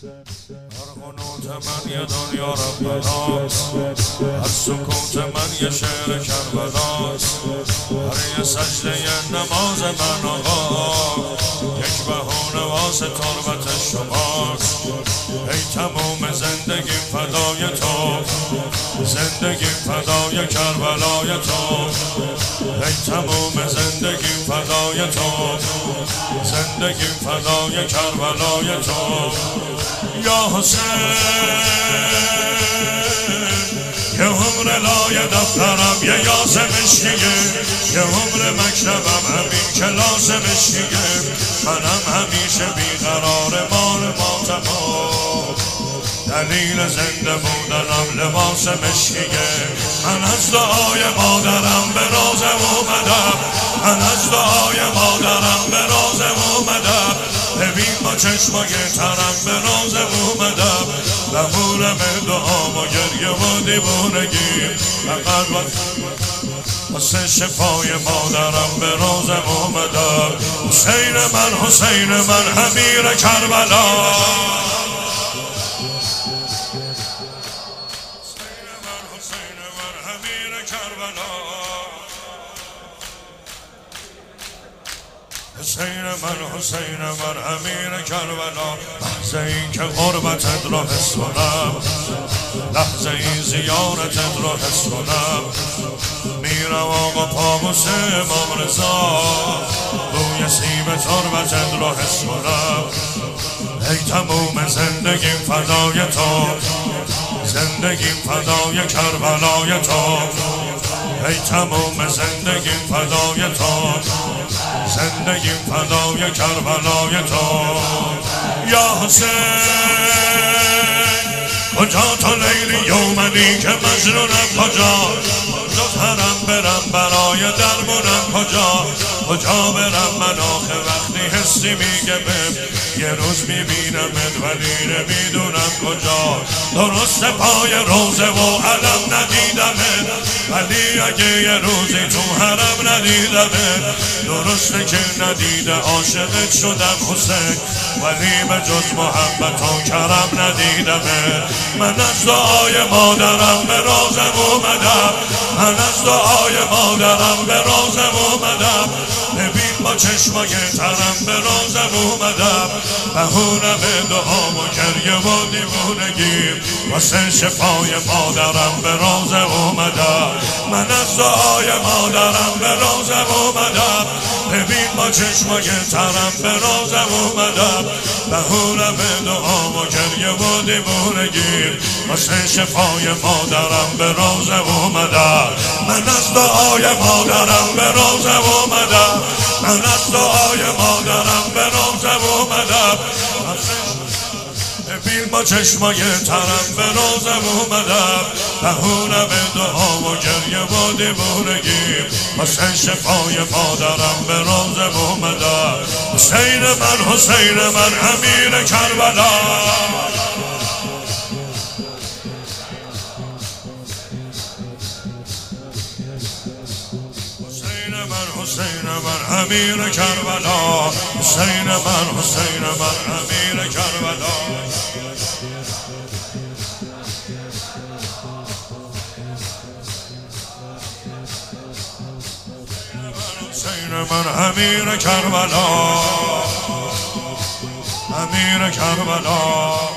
قنوت من یه دنیا ربناست، از سکوت من یه شعر کربلاست، هر یه سجده یه نماز من آقا، یک بهونه واسه تربت شماست. ای تموم زندگی فدای تو، زندگی فدای کربلای تو، ای تموم زندگی فدای تو، زندگی فدای کربلای تو. یا حسین یه عمر لای دفترم یه یاس مشکیه، یه عمر مکتبم همین کلاس مشکیه، منم همیشه بیقرار مار ماتمام، دلیل زنده بودنم لباس مشکیه. من از دعای مادرم به رازم اومدم، من از دعای مادرم به رازم اومدم، ببین با چشمای ترم به رازم اومدم، بهونم دعا و گریه و دیوونگی، فقط واسه شفای مادرم به رازم اومدم. حسین من، حسین من، امیر کربلا، حسین من، حسین من، امیر کربلا. لحظه ای که غربتت رو حس کنم، لحظه ای زیارتت رو حس کنم، میرم آقا پابوس امام رضا، بوی سیب تربتت رو حس کنم. ای تموم زندگیم فدای تو، زندگیم فدای کربلای تو، ای تموم زندگیم فدای تو، زندگیم فدای کربلای تو. یا حسین کجا تو لیلی اومدی که مجنونم، کجا جز حرم برم برای درمونم، کجا برم من آخه وقتی حسی میگه بهم یه روز میبینمت ولی نمیدونم کجا. درست پای روزه و علم ندیدمت، ولی اگه یه روزی تو حرم ندیدمت، درسته که ندیده عاشقت شدم حسین، ولی به جز محبت و کرم ندیدمت. من از دعای مادرم به رازم اومدم، من از دعای مادرم به رازم اومدم، ببین با چشمای ترم به رازم اومدم، بهونم دعا و گریه و دیوونگی، واسه شفای مادرم به رازم اومدم. من از دعای مادرم به رازم اومدم، ببین با چشمای ترم به رازم اومدم، بهونم دعا و گریه و دیوونگی، واسه شفای مادرم به رازم اومدم. من از دعای مادرم به رازم اومدم، من از دعای مادرم به رازم اومدم، ببین با چشمای ترم به رازم اومدم، بهونم دعا و گریه و دیوونگی، واسه شفای مادرم به رازم اومدم. حسین من، حسین من، امیر کربلا. حسین من، امیر کربلا، حسین من، حسین من، امیر کربلا. حسین من، امیر کربلا، امیر کربلا.